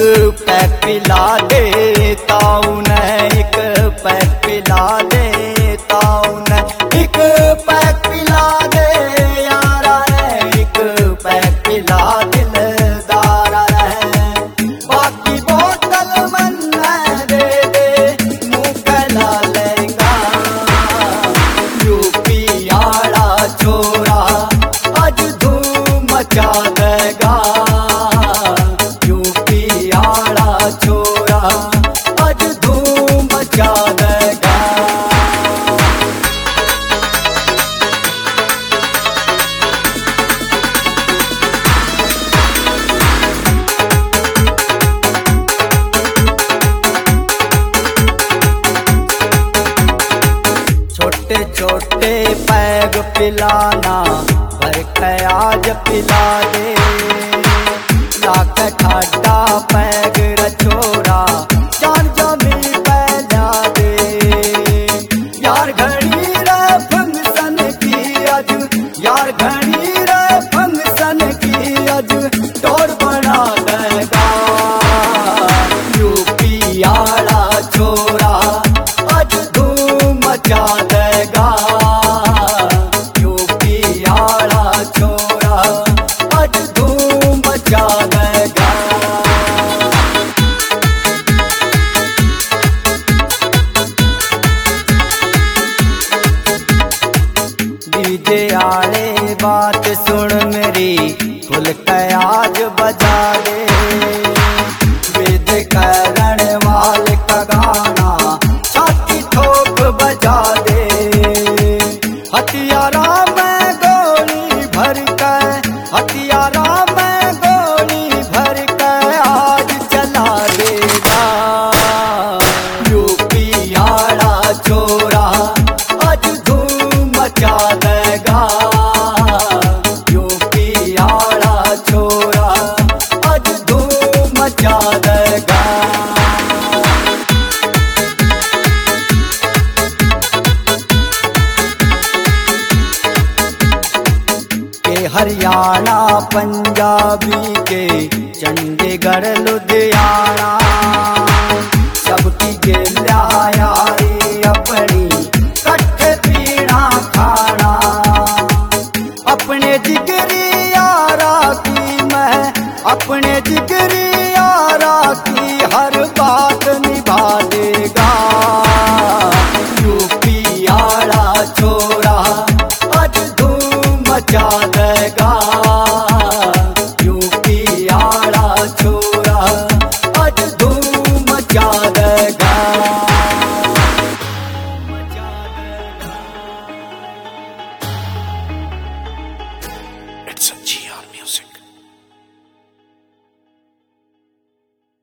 Pack पिला देता हूँ न, एक पैक पिला देता हूँ न, एक पैक पिला दे यारा है, एक पैक पिला दिलदारा है। बाकी बोतल मन दे दे मुँह फैला लेगा। यूपी आड़ा छोरा आज धूम मचा देगा। यूपी आड़ा छोरा आज धूम मचा देगा। छोटे छोटे पैग पिलाना भर आज पिला दे। लाख ठाडा पैग रछोरा चार जमी पैला दे। यार घड़ी रे फंक्शन की अज, यार घड़ी रे फंक्शन की अज टोर बना देगा। यूपी आड़ा छोरा आज धूम मचा देगा। यूपी आड़ा छोरा आज धूम मचा देगा। डीजे आले बात सुन मेरी, खुल के आज बजा दे। वेद करण वाल का गाना छाती ठोक बजा दे। हथियारा में गोली भर के, हथियारा में गोली भर के आज चला देगा। यूपी आड़ा छोरा आज धूम मचा देगा। यूपी आड़ा छोरा आज धूम मचा देगा। हरियाणा पंजाबी के चंडीगढ़ लुधियाना सबकी गेल्या यारी अपनी कट्ठे पीना खाना। अपने जिगरी यारा की मैं, अपने जिगरी